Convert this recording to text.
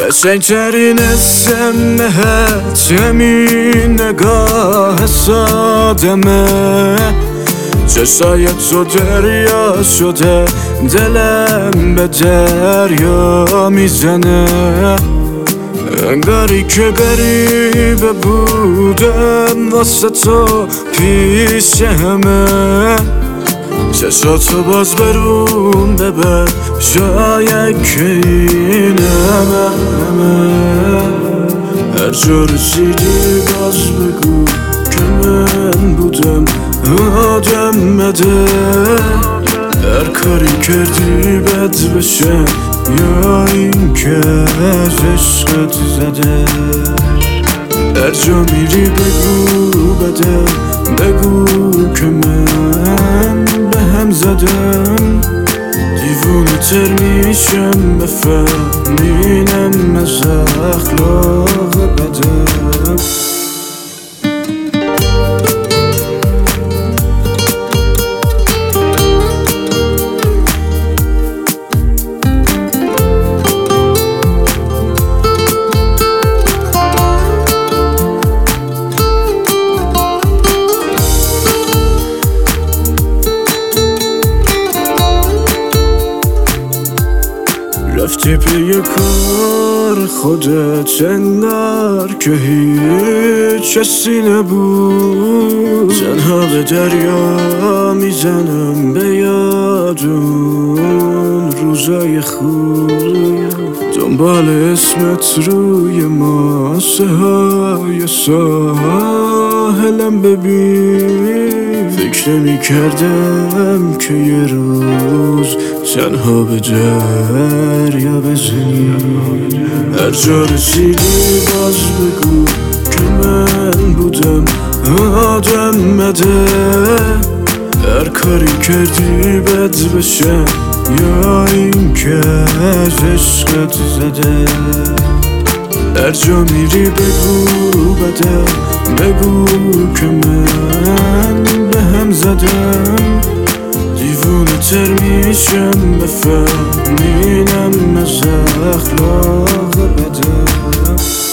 قشنگترین اسم بهت همین نگاه سادمه، چشای تو دریا شده، دلم به دریا میزنه. انگاری که غریبه بودم واسه تو پیش همه، چشاتو باز برون ببر، شاید که این همه. هر جا رسیدی باز بگو که من بودم آدم بده. هر کاری کردی بد بشه یا این که از عشقت زده. هر جا میری بگو بده، بگو که من به هم زدم. دیوونه تر میشم بفهمینم از اخلاق بدم. رفتی پی کار خودت انگار که هیچ کسی نبود. تنها به دریا میزنم به یاد اون روزای خوب، دنبال اسمت روی ماسه های ساحلم ببین. فکر نمی کردم که یه روز تنها به دریا بزنی. هر جا رسیدی باز بگو که من بودم آدم بده. هر کاری کردی بد بشه یا این که از عشقت زده. هر جا میری بگو بده، بگو که من به هم زدم. دیوونه تر میشم بفهمینم از اخلاق بدم.